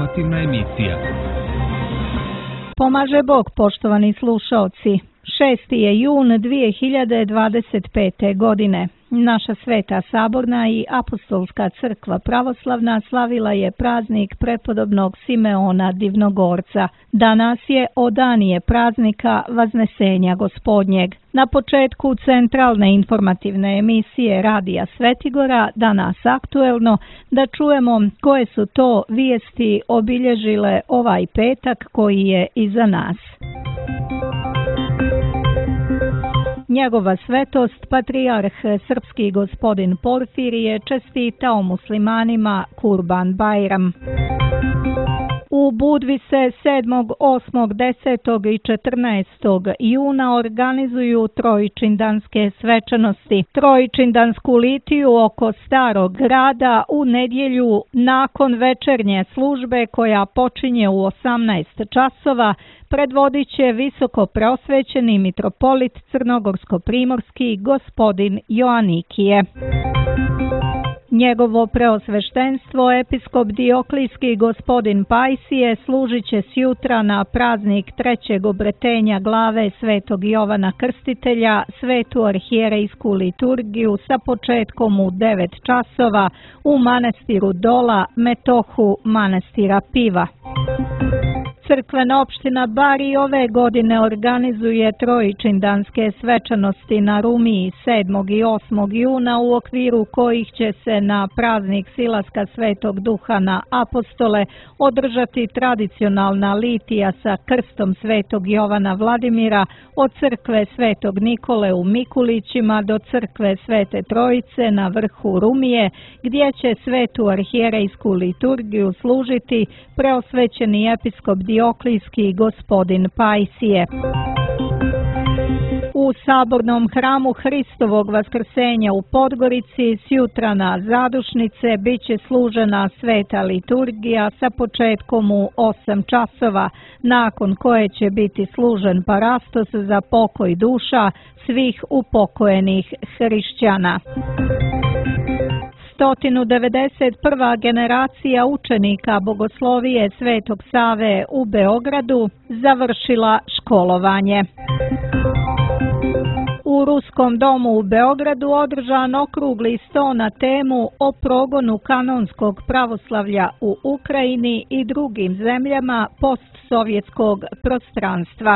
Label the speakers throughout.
Speaker 1: informativna emisija.
Speaker 2: Pomaže Bog, poštovani slušaoci. 6. je jun 2025. godine. Naša Sveta Saborna i Apostolska crkva pravoslavna slavila je praznik prepodobnog Simeona Divnogorca. Danas je odanije praznika Vaznesenja Gospodnjeg. Na početku centralne informativne emisije Radija Svetigora, danas aktuelno, da čujemo koje su to vijesti obilježile ovaj petak koji je iza nas. Njegova svetost, patrijarh srpski gospodin Porfirije, čestitao muslimanima Kurban Bajram. U Budvi se 7., 8., 10. i 14. juna organizuju trojičindanske svečanosti. Trojičindansku litiju oko Starog grada u nedjelju nakon večernje službe koja počinje u 18 časova predvodit će visoko preosvećeni mitropolit crnogorsko-primorski gospodin Joanikije. Njegovo preosveštenstvo episkop Dioklijski gospodin Pajsije služit će sjutra na praznik 3. obretenja glave svetog Jovana Krstitelja svetu arhijerejsku liturgiju sa početkom u 9 časova u manastiru Dola, metohu manastira Piva. Crkvena opština Bar i ove godine organizuje trojičindanske svečanosti na Rumiji 7. i 8. juna u okviru kojih će se na praznik silaska Svetog Duha na apostole održati tradicionalna litija sa krstom Svetog Jovana Vladimira od crkve Svetog Nikole u Mikulićima do crkve Svete Trojice na vrhu Rumije, gdje će svetu arhijerejsku liturgiju služiti preosvećeni episkop Dioklijski gospodin Pajsije. U sabornom hramu Hristovog vaskrsenja u Podgorici sjutra na zadušnice bit će služena sveta liturgija sa početkom u 8 časova, nakon koje će biti služen parastos za pokoj duša svih upokojenih hrišćana. 191. generacija učenika Bogoslovije Svetog Save u Beogradu završila školovanje. U Ruskom domu u Beogradu održan okrugli sto na temu o progonu kanonskog pravoslavlja u Ukrajini i drugim zemljama postsovjetskog prostranstva.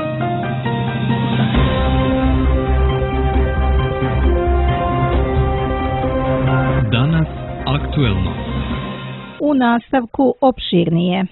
Speaker 1: Danas aktuelno.
Speaker 2: U nastavku opširnije.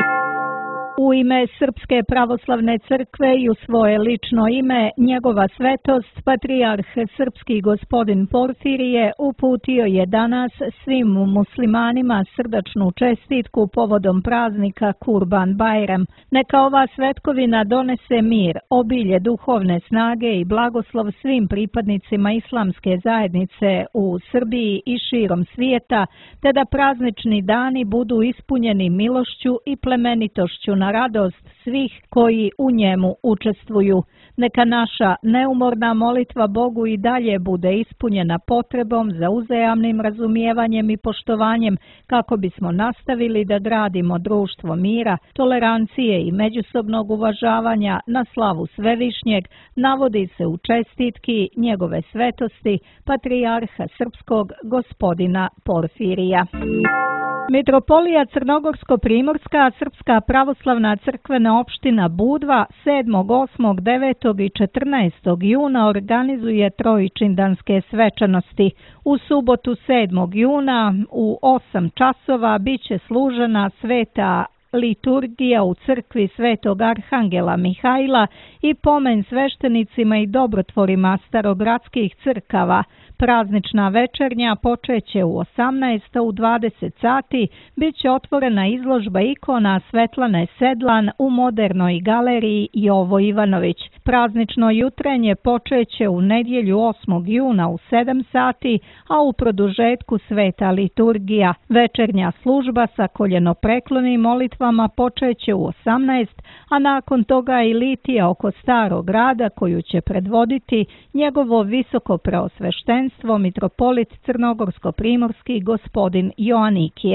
Speaker 2: U ime Srpske pravoslavne crkve i u svoje lično ime, njegova svetost, patrijarh srpski gospodin Porfirije, uputio je danas svim muslimanima srdačnu čestitku povodom praznika Kurban Bajram. Neka ova svetkovina donese mir, obilje duhovne snage i blagoslov svim pripadnicima islamske zajednice u Srbiji i širom svijeta, te da praznični dani budu ispunjeni milošću i plemenitošću na radost svih koji u njemu učestvuju. Neka naša neumorna molitva Bogu i dalje bude ispunjena potrebom za uzajamnim razumijevanjem i poštovanjem kako bismo nastavili da gradimo društvo mira, tolerancije i međusobnog uvažavanja na slavu Svevišnjeg, navodi se u čestitki njegove svetosti, patrijarha srpskog gospodina Porfirija. Mitropolija Crnogorsko-primorska Srpska pravoslavna crkvena opština Budva 7., 8., 9. i 14. juna organizuje trojičindanske svečanosti. U subotu 7. juna u 8 časova biće služena sveta liturgija u crkvi Svetog Arhangela Mihajla i pomen sveštenicima i dobrotvorima starogradskih crkava. Praznična večernja počeće u 18, u 20 sati bit će otvorena izložba ikona Svetlane Sedlan u modernoj galeriji Jovo Ivanović. Praznično jutrenje počeće u nedjelju 8. juna u 7 sati, a u produžetku sveta liturgija. Večernja služba sa koljenopreklonim molitvama počeće u 18, a nakon toga i litija oko Starog grada koju će predvoditi njegovo visoko preosveštenstvo mitropolit Crnogorsko-primorski gospodin Joanikije.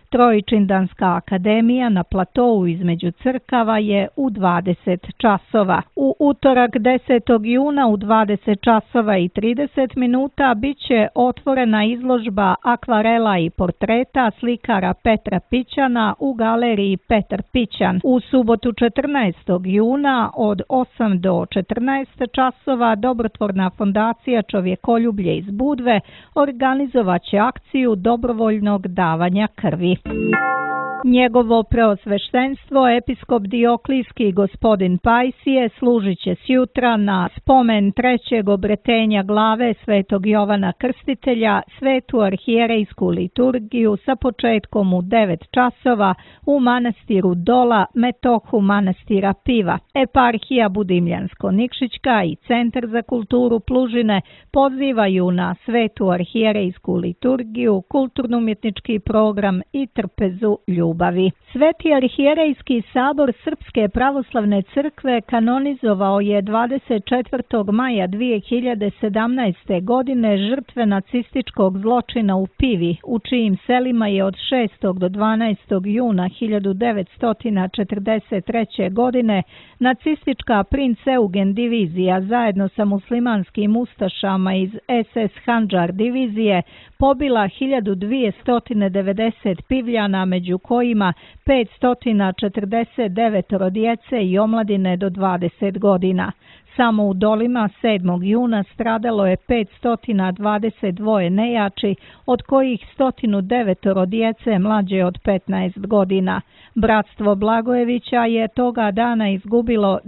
Speaker 2: Trojičindanska akademija na platou između crkava je u 20 časova. U utorak 10. juna u 20 časova i 30 minuta bit će otvorena izložba akvarela i portreta slikara Petra Pićana u galeriji Petar Pićan. U subotu 14. juna od 8 do 14 časova dobrotvorna fondacija Čovjekoljublje iz Budve organizovat će akciju dobrovoljnog davanja krvi. Njegovo preosveštenstvo episkop Dioklijski gospodin Pajsije služit će sjutra na spomen trećeg obretenja glave svetog Jovana Krstitelja svetu arhijerejsku liturgiju sa početkom u 9 časova u manastiru Dola, metohu manastira Piva. Eparhija Budimljansko-Nikšićka i Centar za kulturu Plužine pozivaju na svetu arhijerejsku liturgiju, kulturno-umjetnički program i trpezu ljubavi. Sveti arhijerejski sabor Srpske pravoslavne crkve kanonizovao je 24. maja 2017. godine žrtve nacističkog zločina u Pivi, u čijim selima je od 6. do 12. juna 1943. godine nacistička princ Eugen divizija zajedno sa muslimanskim ustašama iz SS Handžar divizije pobila 1290 Pivljana, među kojima 549 djece i omladine do 20 godina. Samo u Dolima 7. juna stradalo je 522 nejači, od kojih 109 djece mlađe od 15 godina. Bratstvo Blagojevića je toga dana izgubilo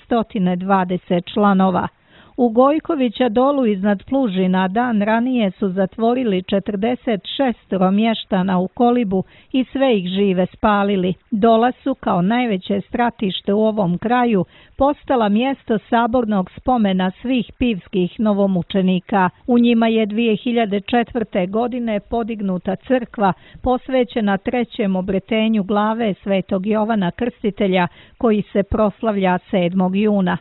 Speaker 2: 220 članova. U Gojkovića Dolu iznad Plužina dan ranije su zatvorili 46 mještana u kolibu i sve ih žive spalili. Dola su kao najveće stratište u ovom kraju postala mjesto sabornog spomena svih pivskih novomučenika. U njima je 2004. godine podignuta crkva posvećena trećem obretenju glave svetog Jovana Krstitelja koji se proslavlja 7. juna.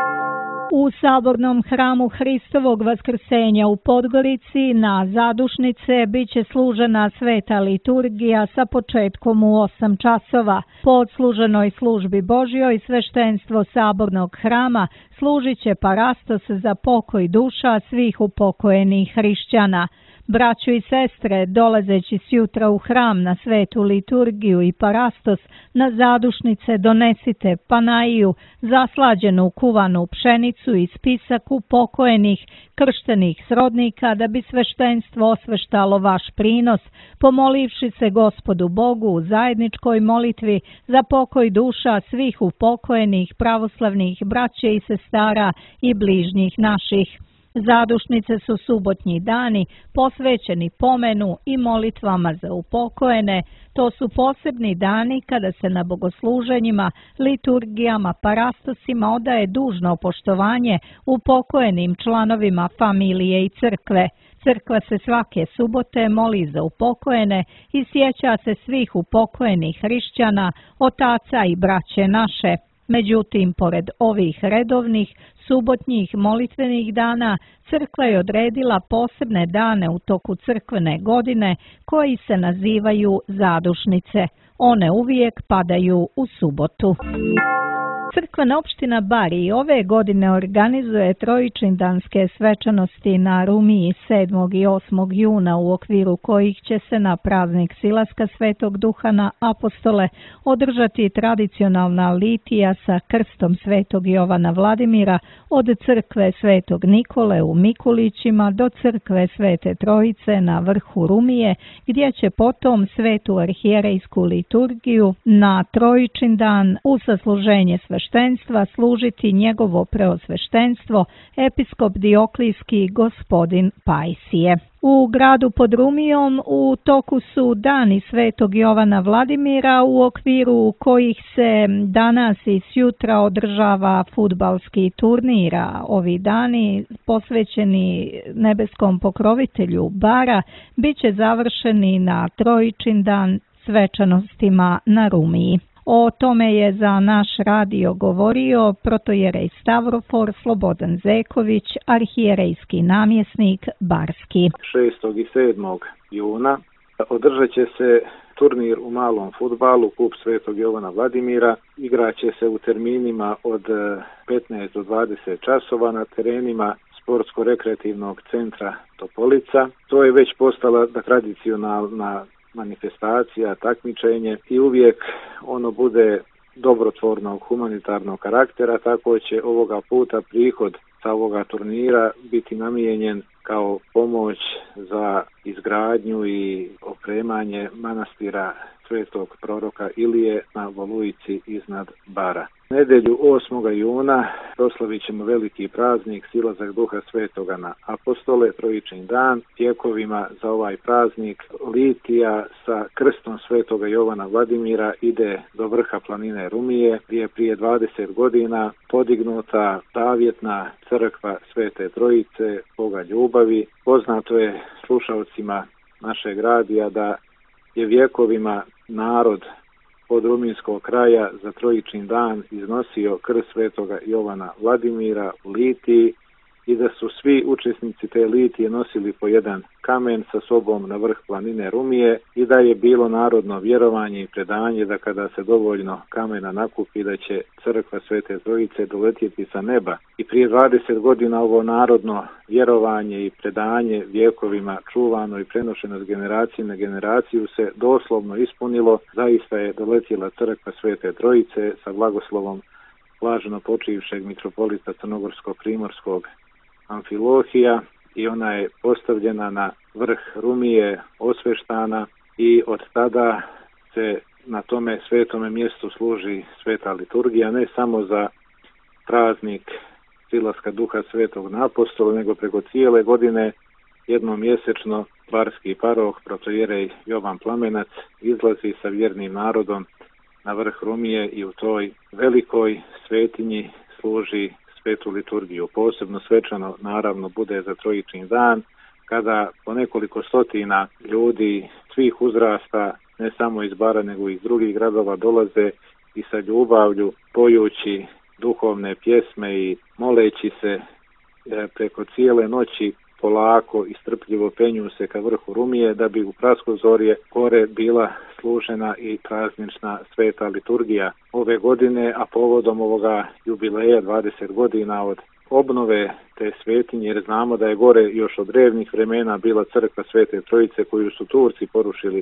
Speaker 2: U sabornom hramu Hristovog vaskrsenja u Podgorici na zadušnice bit će služena sveta liturgija sa početkom u 8 časova. Po odsluženoj službi Božjoj sveštenstvo sabornog hrama služit će parastos za pokoj duša svih upokojenih hrišćana. Braćo i sestre, dolazeći sjutra u hram na svetu liturgiju i parastos, na zadušnice donesite panaiju, zaslađenu kuvanu pšenicu i spisak upokojenih krštenih srodnika, da bi sveštenstvo osveštalo vaš prinos, pomolivši se Gospodu Bogu u zajedničkoj molitvi za pokoj duša svih upokojenih pravoslavnih braće i sestara i bližnjih naših. Zadušnice su subotnji dani posvećeni pomenu i molitvama za upokojene. To su posebni dani kada se na bogosluženjima, liturgijama, parastosima odaje dužno poštovanje upokojenim članovima familije i crkve. Crkva se svake subote moli za upokojene i sjeća se svih upokojenih hrišćana, otaca i braće naše. Međutim, pored ovih redovnih, subotnjih molitvenih dana, crkva je odredila posebne dane u toku crkvene godine koji se nazivaju zadušnice. One uvijek padaju u subotu. Crkvena opština Bari ove godine organizuje trojičindanske svečanosti na Rumiji 7. i 8. juna u okviru kojih će se na praznik Silaska Svetog Duha na apostole održati tradicionalna litija sa krstom Svetog Jovana Vladimira od crkve Svetog Nikole u Mikulićima do crkve Svete Trojice na vrhu Rumije, gdje će potom svetu arhijerejsku liturgiju na Trojičindan u sasluženje sveštenstva služiti njegovo preosveštenstvo episkop Dioklijski gospodin Pajsije. U gradu pod Rumijom u toku su dani Svetog Jovana Vladimira u okviru kojih se danas i sjutra održava fudbalski turnir. Ovi dani posvećeni nebeskom pokrovitelju Bara bit će završeni na Trojičindan svečanostima na Rumiji. O tome je za naš radio govorio protojerej Stavrofor Slobodan Zeković, arhijerejski namjesnik Barski.
Speaker 3: 6. i 7. juna održat će se turnir u malom fudbalu, kup Svetog Jovana Vladimira. Igraće se u terminima od 15 do 20 časova na terenima Sportsko-rekreativnog centra Topolica. To je već postala tradicionalna manifestacija, takmičenje i uvijek ono bude dobrotvornog humanitarnog karaktera, tako će ovoga puta prihod sa ovoga turnira biti namijenjen kao pomoć za izgradnju i opremanje manastira Svetog proroka Ilije na Volujici iznad Bara. Nedjelju 8. juna proslavit ćemo veliki praznik, silazak Duha Svetoga na apostole, Trojičin dan. Tijekovima za ovaj praznik litija sa krstom Svetoga Jovana Vladimira ide do vrha planine Rumije, gdje je prije 20 godina podignuta zavjetna crkva Svete Trojice, Boga ljubavi. Poznato je slušalcima našeg radija da je vjekovima narod od ruminskog kraja za Trojičin dan iznosio krst Svetoga Jovana Vladimira u litiji i da su svi učesnici te litije nosili po jedan kamen sa sobom na vrh planine Rumije i da je bilo narodno vjerovanje i predanje da kada se dovoljno kamena nakupi da će crkva Svete Trojice doletjeti sa neba. I prije 20 godina ovo narodno vjerovanje i predanje vjekovima čuvano i prenošeno s generacije na generaciju se doslovno ispunilo. Zaista je doletjela crkva Svete Trojice sa blagoslovom blaženo počivšeg mitropolita Crnogorsko-primorskog Amfilohija i ona je postavljena na vrh Rumije, osveštana i od tada se na tome svetome mjestu služi sveta liturgija, ne samo za praznik silaska Duha Svetog na apostole, nego preko cijele godine jednom mjesečno barski paroh protojerej Jovan Plamenac izlazi sa vjernim narodom na vrh Rumije i u toj velikoj svetinji služi svetu liturgiju. Posebno svečano naravno bude za Trojičin dan, kada po nekoliko stotina ljudi svih uzrasta, ne samo iz Bara nego i iz drugih gradova, dolaze i sa ljubavlju pojući duhovne pjesme i moleći se preko cijele noći polako i strpljivo penju se ka vrhu Rumije da bi u praskozorje gore bila služena i praznična sveta liturgija ove godine, a povodom ovoga jubileja 20 godina od obnove te svetinje, jer znamo da je gore još od drevnih vremena bila crkva Svete Trojice koju su Turci porušili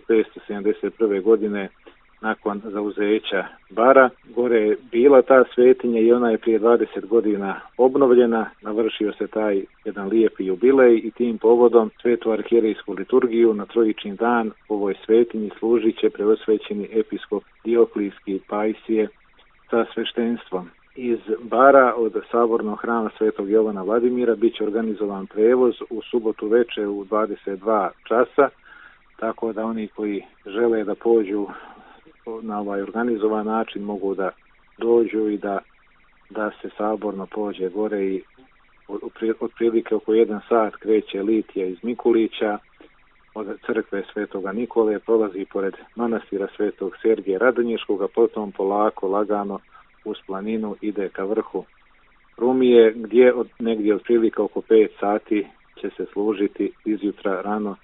Speaker 3: 1571. godine nakon zauzeća Bara. Gore je bila ta svetinja i ona je prije 20 godina obnovljena, navršio se taj jedan lijepi jubilej i tim povodom svetu arhijerejsku liturgiju na Trojičin dan u ovoj svetinji služit će preosvećeni episkop Dioklijski Pajsije sa sveštenstvom. Iz Bara od sabornog hrama Svetog Jovana Vladimira bit će organizovan prevoz u subotu večer u 22 časa, tako da oni koji žele da pođu na ovaj organizovan način mogu da dođu i da se saborno pođe gore i otprilike oko 1 sat kreće litija iz Mikulića od crkve Svetoga Nikole, prolazi pored manastira Svetog Sergija Radonjiškoga, potom polako, lagano uz planinu ide ka vrhu Rumije, gdje negdje otprilike oko 5 sati će se služiti izjutra rano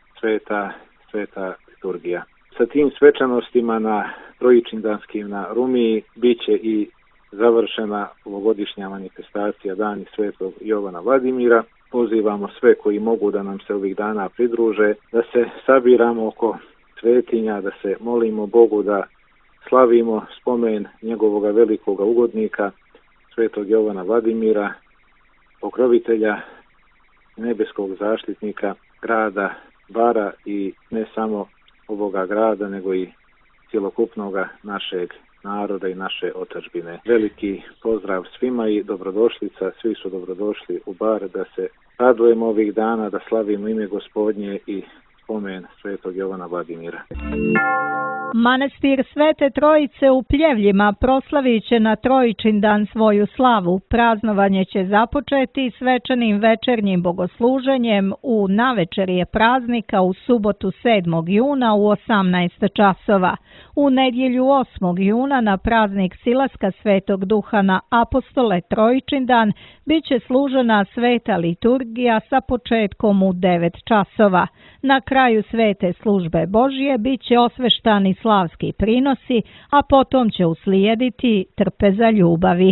Speaker 3: sveta liturgija. Sa tim svečanostima na Trojičindanskim na Rumiji bit će i završena ovogodišnja manifestacija Dani Svetog Jovana Vladimira. Pozivamo sve koji mogu da nam se ovih dana pridruže, da se sabiramo oko svetinja, da se molimo Bogu, da slavimo spomen njegovoga velikoga ugodnika Svetog Jovana Vladimira, pokrovitelja nebeskog zaštitnika grada Bara i ne samo ovoga grada, nego i cjelokupnoga našeg naroda i naše otadžbine. Veliki pozdrav svima i dobrodošlica, svi su dobrodošli u Bar da se radujemo ovih dana, da slavimo ime Gospodnje i spomen Svetog Jovana Vladimira.
Speaker 2: Manastir Svete Trojice u Pljevljima proslavit će na Trojičin dan svoju slavu. Praznovanje će započeti svečanim večernjim bogosluženjem u navečerje praznika u subotu 7. juna u 18 časova. U nedjelju 8. juna na praznik silaska Svetog Duha na Apostole Trojičindan bit će služena sveta liturgija sa početkom u 9 časova. Na kraju svete službe Božje bit će osveštani slavski prinosi, a potom će uslijediti trpeza ljubavi.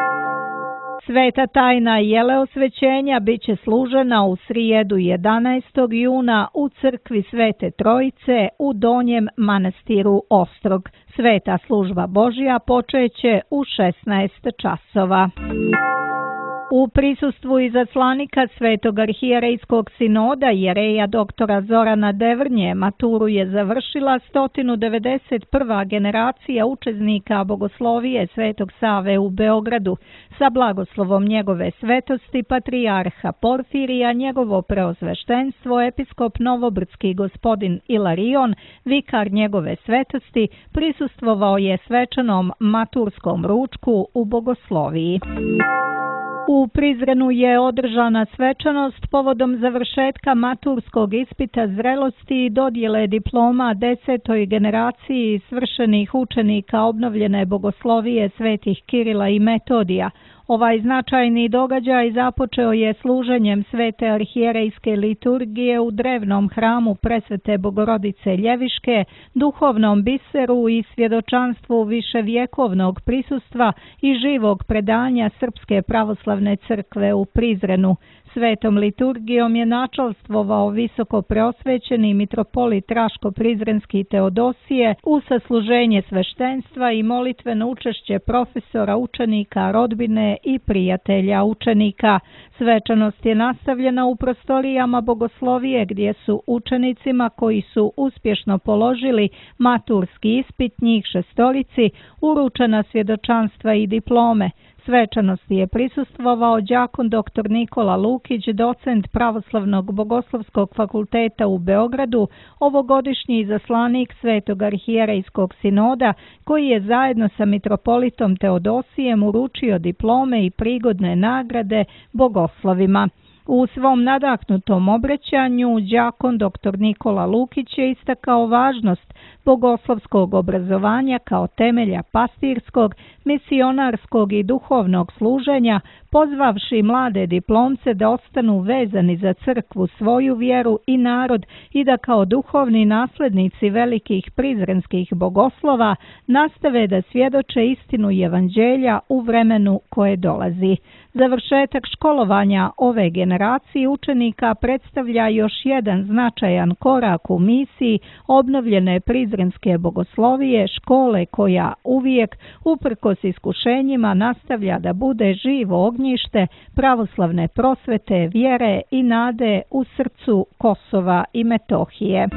Speaker 2: Sveta tajna jeleosvećenja bit će služena u srijedu 11. juna u crkvi Svete Trojice u Donjem manastiru Ostrog. Sveta služba Božja počeće u 16 časova. U prisustvu izaslanika Svetog arhijerejskog sinoda jereja doktora Zorana Devrnje maturu je završila 191. generacija učesnika bogoslovije Svetog Save u Beogradu. Sa blagoslovom njegove svetosti patrijarha Porfirija, njegovo preosveštenstvo, episkop Novobrdski gospodin Ilarion, vikar njegove svetosti, prisustvovao je svečanom maturskom ručku u bogosloviji. U Prizrenu je održana svečanost povodom završetka maturskog ispita zrelosti i dodjele diploma 10. generaciji svršenih učenika obnovljene bogoslovije svetih Kirila i Metodija. Ovaj značajni događaj započeo je služenjem svete arhijerejske liturgije u drevnom hramu Presvete Bogorodice Ljeviške, duhovnom biseru i svjedočanstvu viševjekovnog prisustva i živog predanja Srpske pravoslavne crkve u Prizrenu. Svetom liturgijom je načalstvovao visoko preosvećeni mitropolit Raško-Prizrenski Teodosije u sasluženje sveštenstva i molitveno učešće profesora, učenika, rodbine i prijatelja učenika. Svečanost je nastavljena u prostorijama bogoslovije gdje su učenicima koji su uspješno položili maturski ispit, njih 6, uručena svjedočanstva i diplome. Svečanosti je prisustvovao đakon dr. Nikola Lukić, docent Pravoslavnog bogoslovskog fakulteta u Beogradu, ovogodišnji izaslanik Svetog arhijerejskog sinoda, koji je zajedno sa mitropolitom Teodosijem uručio diplome i prigodne nagrade bogoslovima. U svom nadahnutom obraćanju đakon dr. Nikola Lukić je istakao važnost bogoslovskog obrazovanja kao temelja pastirskog, misionarskog i duhovnog služenja, pozvavši mlade diplomce da ostanu vezani za crkvu, svoju vjeru i narod i da kao duhovni naslednici velikih prizrenskih bogoslova nastave da svjedoče istinu evanđelja u vremenu koje dolazi. Završetak školovanja ove generacije učenika predstavlja još jedan značajan korak u misiji obnovljene prizrenske bogoslovije, škole koja uvijek, uprkos iskušenjima, nastavlja da bude živo ognjište pravoslavne prosvete, vjere i nade u srcu Kosova i Metohije.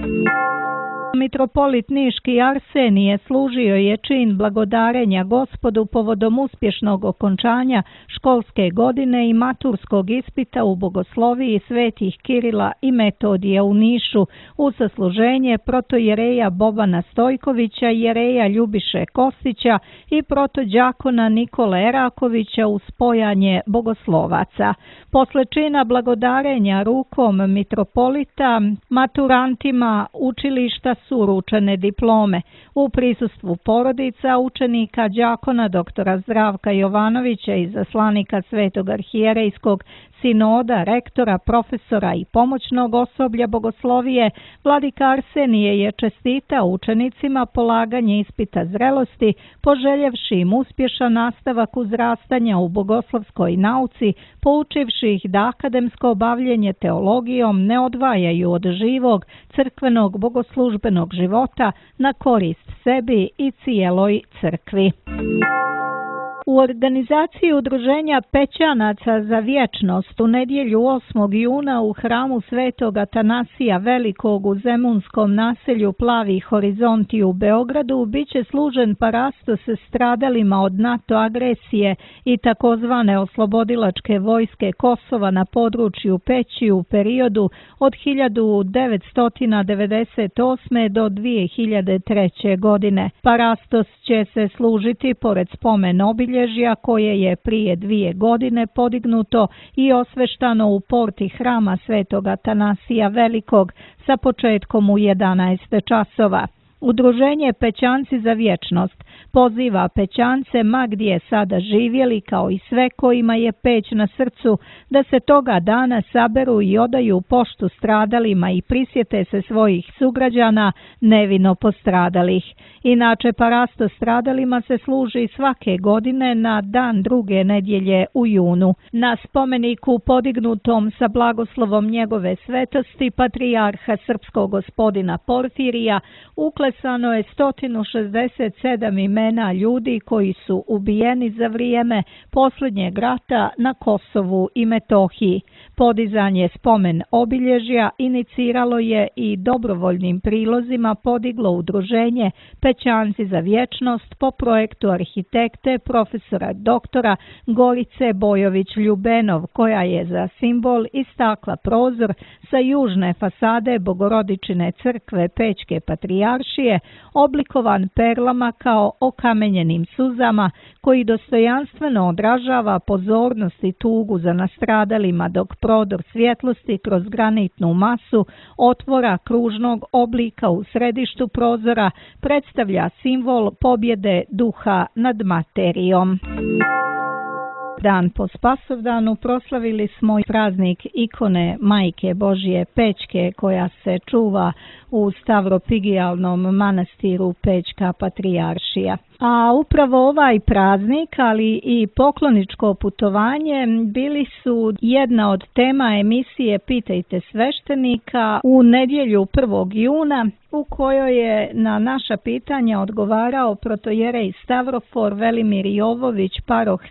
Speaker 2: Mitropolit Niški Arsenije služio je čin blagodarenja Gospodu povodom uspješnog okončanja školske godine i maturskog ispita u bogosloviji svetih Kirila i Metodija u Nišu u sasluženje protojereja Bobana Stojkovića, jereja Ljubiše Kostića i protođakona Nikole Erakovića u spojanje bogoslovaca. Posle čina blagodarenja rukom mitropolita, maturantima učilišta su uručene diplome. U prisustvu porodica, učenika đakona doktora Zdravka Jovanovića i zaslanika Svetog arhijerejskog sinoda, rektora, profesora i pomoćnog osoblja bogoslovije, vladika Arsenije je čestitao učenicima polaganje ispita zrelosti, poželjevši im uspješan nastavak uzrastanja u bogoslovskoj nauci, poučivši ih da akademsko bavljenje teologijom ne odvajaju od živog, crkvenog, bogoslužbenog života na korist sebi i cijeloj crkvi. U organizaciji udruženja Pećanaca za vječnost u nedjelju 8. juna u hramu Svetog Atanasija Velikog u zemunskom naselju Plavi Horizonti u Beogradu biće služen parastos stradalima od NATO agresije i takozvane oslobodilačke vojske Kosova na području Peći u periodu od 1998. do 2003. godine. Parastos će se služiti pored spomen obilježja koje je prije 2 godine podignuto i osveštano u porti hrama Svetog Atanasija Velikog sa početkom u 11 časova. Udruženje Pećanci za vječnost poziva Pećance ma gdje sada živjeli kao i sve kojima je peć na srcu da se toga dana saberu i odaju poštu stradalima i prisjete se svojih sugrađana nevino postradalih. Inače parasto stradalima se služi svake godine na dan druge nedjelje u junu. Na spomeniku podignutom sa blagoslovom njegove svetosti patrijarha srpskog gospodina Porfirija uklesano je 167 imena ljudi koji su ubijeni za vrijeme posljednjeg rata na Kosovu i Metohiji. Podizanje spomen obilježja iniciralo je i dobrovoljnim prilozima podiglo udruženje Pećanci za vječnost po projektu arhitekte profesora doktora Gorice Bojović-Ljubenov, koja je za simbol istakla prozor sa južne fasade Bogorodičine crkve Pećke patrijaršije, oblikovan perlama kao okamenjenim suzama, koji dostojanstveno odražava pozornost i tugu za nastradalima, dok prodor svjetlosti kroz granitnu masu otvora kružnog oblika u središtu prozora predstavlja simbol pobjede duha nad materijom. Dan po Spasovdanu proslavili smo i praznik ikone Majke Božje Pećke koja se čuva u Stavropigijalnom manastiru Pećka patrijaršija. A upravo ovaj praznik, ali i pokloničko putovanje bili su jedna od tema emisije Pitajte sveštenika u nedjelju 1. juna, u kojoj je na naša pitanja odgovarao protojerej Stavrofor Velimir Jovović, paroh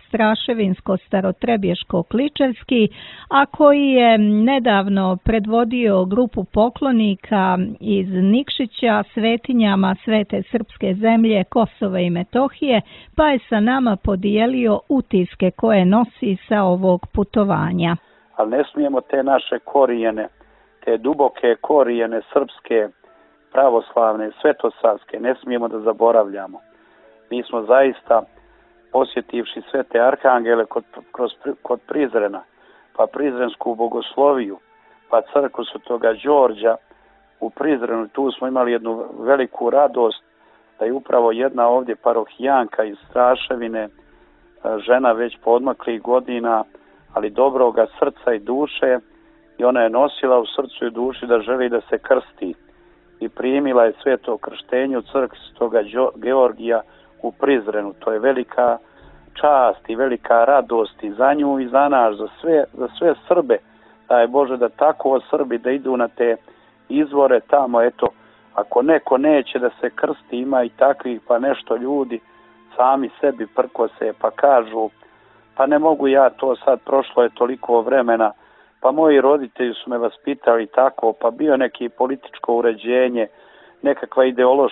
Speaker 2: Straševinsko-Starotrebješko-Kličevski, a koji je nedavno predvodio grupu poklonika iz Nikšića svetinjama Svete srpske zemlje Kosova i Metohije, pa je sa nama podijelio utiske koje nosi sa ovog putovanja.
Speaker 4: Ali ne smijemo te naše korijene, te duboke korijene srpske, pravoslavne, svetosavske, ne smijemo da zaboravljamo. Mi smo zaista, posjetivši sve te arhangele kod Prizrena, pa Prizrensku bogosloviju, pa crkvu Svetoga Đorđa u Prizrenu, tu smo imali jednu veliku radost da je upravo jedna ovdje parohijanka iz Straševine, žena već podmaklih godina, ali dobroga srca i duše, i ona je nosila u srcu i duši da želi da se krsti i primila je sveto krštenje u crkvi Svetoga Georgija u Prizrenu. To je velika čast i velika radost i za nju i za nas, za sve Srbe. Daj Bože da tako Srbi da idu na te izvore tamo, eto, ako neko neće da se krsti, ima i takvih, pa nešto ljudi sami sebi prkose, pa kažu, pa ne mogu ja to sad, prošlo je toliko vremena, pa moji roditelji su me vaspitali tako, pa bio neki političko uređenje, nekakva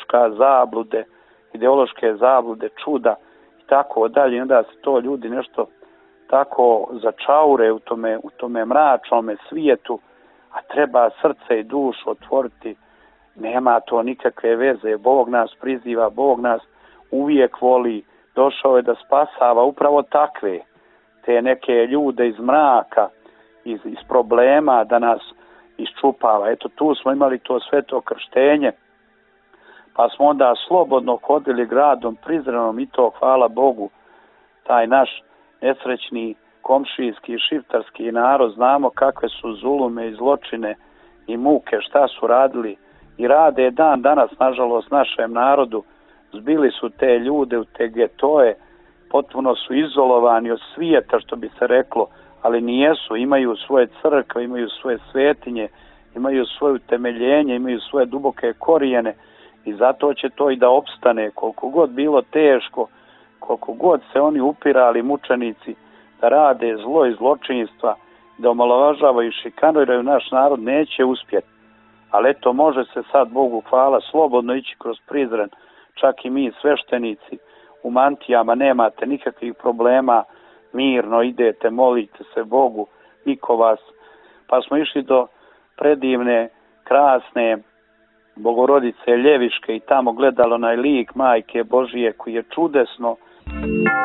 Speaker 4: ideološke zablude, čuda i tako dalje. Onda se to ljudi nešto tako začaure u tome mračnome svijetu, a treba srce i dušu otvoriti. Nema to nikakve veze. Bog nas priziva, Bog nas uvijek voli. Došao je da spasava upravo takve, te neke ljude iz mraka, iz problema, da nas iščupava. Eto, tu smo imali to sveto krštenje, pa smo onda slobodno hodili gradom Prizrenom i to, hvala Bogu, taj naš nesrećni komšijski šiptarski narod, znamo kakve su zulume i zločine i muke, šta su radili i rade dan danas, nažalost, našem narodu. Zbili su te ljude u te getoje, potpuno su izolovani od svijeta, što bi se reklo, ali nijesu, imaju svoje crkve, imaju svoje svetinje, imaju svoje utemeljenje, imaju svoje duboke korijene i zato će to i da opstane, koliko god bilo teško, koliko god se oni upirali, mučenici, da rade zlo i zločinstva, da omalovažavaju i šikaniraju naš narod, neće uspjeti. Ali eto, može se sad, Bogu hvala, slobodno ići kroz Prizren, čak i mi sveštenici u mantijama, nemate nikakvih problema, mirno idete, molite se Bogu, niko vas. Pa smo išli do predivne, krasne Bogorodice Ljeviške i tamo gledalo onaj lik Majke Božije koji je čudesno.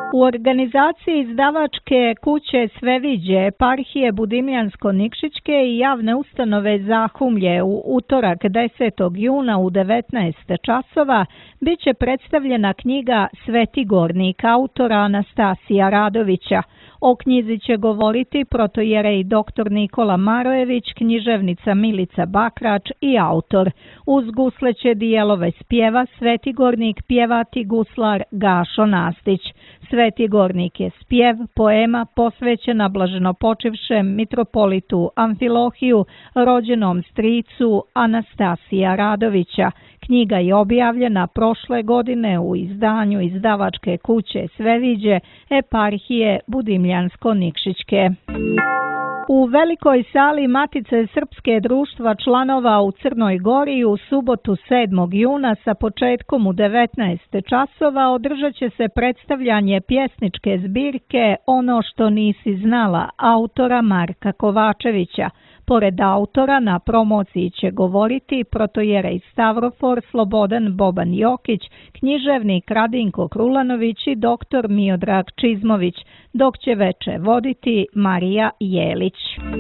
Speaker 2: U organizaciji izdavačke kuće Sveviđe, eparhije Budimljansko-Nikšićke i javne ustanove Zahumlje u utorak 10. juna u 19 časova bit će predstavljena knjiga Sveti Gornik autora Anastasija Radovića. O knjizi će govoriti protojerej dr. Nikola Marojević, književnica Milica Bakrač i autor. Uz gusle će dijelove spjeva Sveti Gornik pjevati guslar Gašo Nastić. Sveti Gornik je spjev, poema posvećena blaženopočivšem mitropolitu Amfilohiju, rođenom stricu Anastasija Radovića. Knjiga je objavljena prošle godine u izdanju izdavačke kuće Sveviđe, eparhije Budimljansko-Nikšićke. U velikoj sali Matice Srpske društva članova u Crnoj Gori u subotu 7. juna sa početkom u 19 časova održat će se predstavljanje pjesničke zbirke Ono što nisi znala autora Marka Kovačevića. Pored autora na promociji će govoriti protojerej Stavrofor Slobodan Boban Jokić, književnik Radinko Krulanović i dr. Miodrag Čizmović, dok će veče voditi Marija Jelić.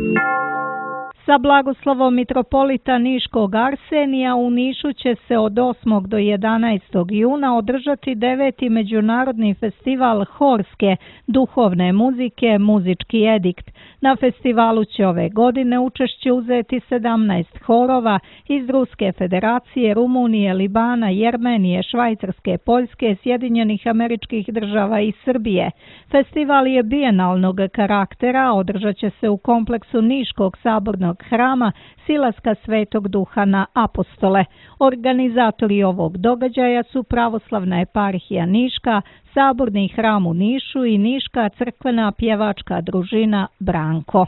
Speaker 2: Sa blagoslovom mitropolita Niškog Arsenija u Nišu će se od 8. do 11. juna održati 9. međunarodni festival horske duhovne muzike Muzički edikt. Na festivalu će ove godine učešće uzeti 17 horova iz Ruske federacije, Rumunije, Libana, Jermenije, Švajcarske, Poljske, Sjedinjenih Američkih Država i Srbije. Festival je bijenalnog karaktera, održat će se u kompleksu Niškog sabornog hrama Silaska Svetog Duha na Apostole. Organizatori ovog događaja su Pravoslavna eparhija Niška, Saborni hram u Nišu i Niška crkvena pjevačka družina Branko.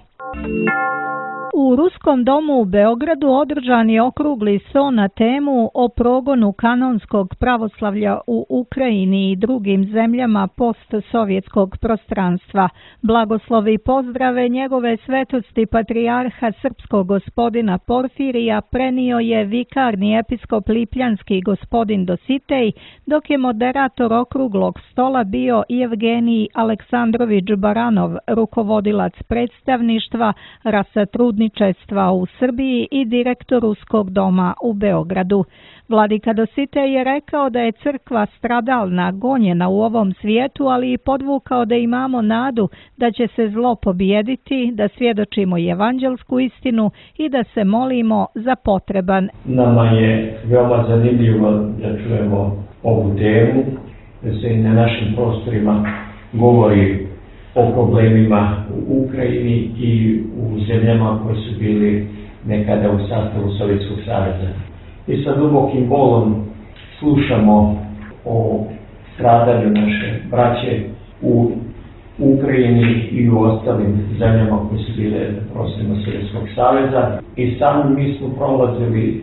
Speaker 2: U Ruskom domu u Beogradu održan je okrugli sto na temu o progonu kanonskog pravoslavlja u Ukrajini i drugim zemljama postsovjetskog prostranstva. Blagoslovi pozdrave njegove svetosti patrijarha srpskog gospodina Porfirija prenio je vikarni episkop lipljanski gospodin Dositej, dok je moderator okruglog stola bio Evgenij Aleksandrović Baranov, rukovodilac predstavništva Rasatrudničestva u Srbiji i direktor Ruskog doma u Beogradu. Vladika Dositej je rekao da je crkva stradalna, gonjena u ovom svijetu, ali i podvukao da imamo nadu da će se zlo pobijediti, da svjedočimo evanđelsku istinu i da se molimo za potreban.
Speaker 5: Nama je veoma zanimljivo da čujemo ovu temu, da se i na našim prostorima govori o problemima u Ukrajini i u zemljama koje su bili nekada u sastavu Sovjetskog saveza. I sa dubokim bolom slušamo o stradanju naše braće u Ukrajini i u ostalim zemljama koje su bile na prostorima Sovjetskog saveza. I sami mi smo prolazili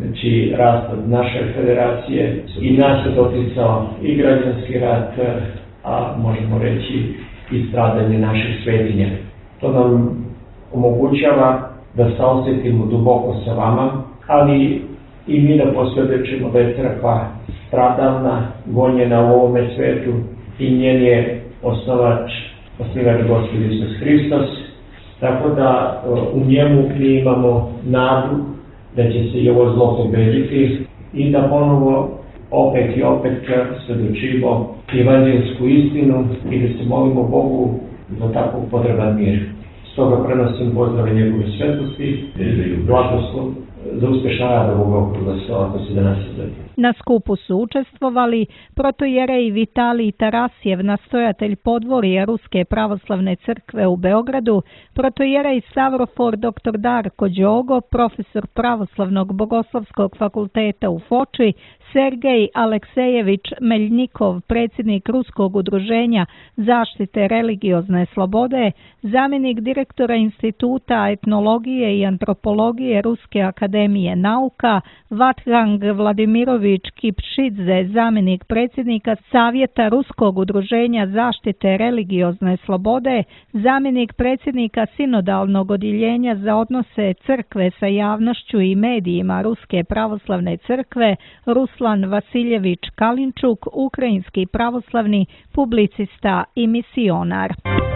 Speaker 5: raspad naše federacije i nas je doticao i građanski rat, a možemo reći i stradanje naših svetinja. To nam omogućava da se osjetimo duboko sa vama, ali i mi da posvjedočimo da je crkva stradalna, gonjena u ovome svetu i njen je osnivač Gospod Isus Hristos. Tako da u njemu mi imamo nadu da će se i ovo zlo pobediti i da ponovo opet i opet svjedočimo evanđelsku istinu i da se molimo Bogu za tako potreban mir. Stoga prenosim pozdrave njegove svetosti, blagoslov za uspješan rad ovog okruglog stola koji se danas izgleda.
Speaker 2: Na skupu su učestvovali protojerej Vitalij Tarasjev, nastojatelj podvorja Ruske pravoslavne crkve u Beogradu, protojerej Stavrofor dr. Darko Đogo, profesor Pravoslavnog bogoslovskog fakulteta u Foči, Sergej Aleksejević Meljnikov, predsjednik Ruskog udruženja zaštite religiozne slobode, zamjenik direktora Instituta etnologije i antropologije Ruske akademije nauka, Vathang Vladimirović Kipšidze, zamjenik predsjednika Savjeta Ruskog udruženja zaštite religiozne slobode, zamjenik predsjednika Sinodalnog odjeljenja za odnose crkve sa javnošću i medijima Ruske pravoslavne crkve, Ruslan Ruslan Vasiljević Kalinčuk, ukrajinski pravoslavni publicista i misionar.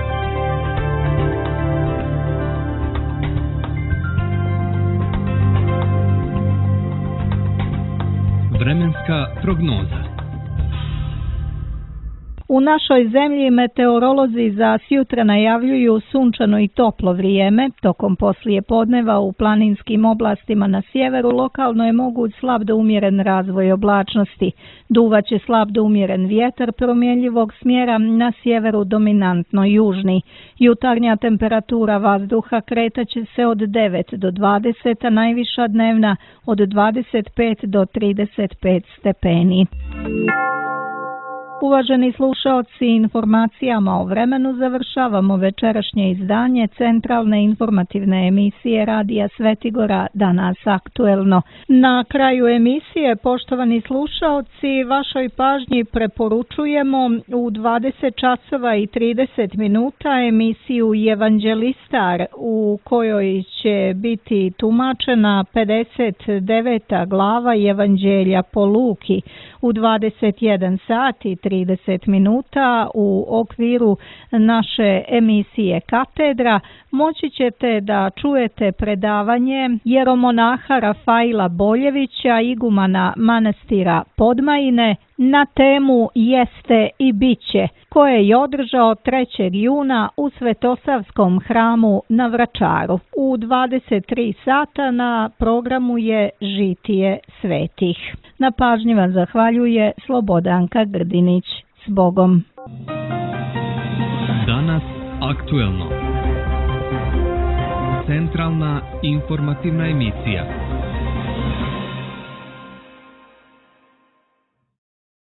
Speaker 1: Vremenska prognoza.
Speaker 2: U našoj zemlji meteorolozi za sjutra najavljuju sunčano i toplo vrijeme. Tokom poslije podneva u planinskim oblastima na sjeveru lokalno je moguć slab do umjeren razvoj oblačnosti. Duvaće slab do umjeren vjetar promjenjivog smjera, na sjeveru dominantno južni. Jutarnja temperatura vazduha kretaće se od 9 do 20, a najviša dnevna od 25 do 35 stepeni. Uvaženi slušaoci, informacijama o vremenu završavamo večerašnje izdanje centralne informativne emisije Radija Svetigora Danas aktuelno. Na kraju emisije, poštovani slušaoci, vašoj pažnji preporučujemo u 20 časova i 30 minuta emisiju Evanđelistar, u kojoj će biti tumačena 59. glava Evanđelja po Luki. U 21 sat i 30 minuta u okviru naše emisije Katedra moći ćete da čujete predavanje jeromonaha Rafaila Boljevića, igumana manastira Podmajine, na temu Jeste i biće, koje je održao 3. juna u Svetosavskom hramu na Vračaru. U 23 sata na programu je Žitije svetih. Na pažnji vam zahvaljuje Slobodanka Grdinić. S Bogom.
Speaker 1: Danas aktuelno. Centralna informativna emisija.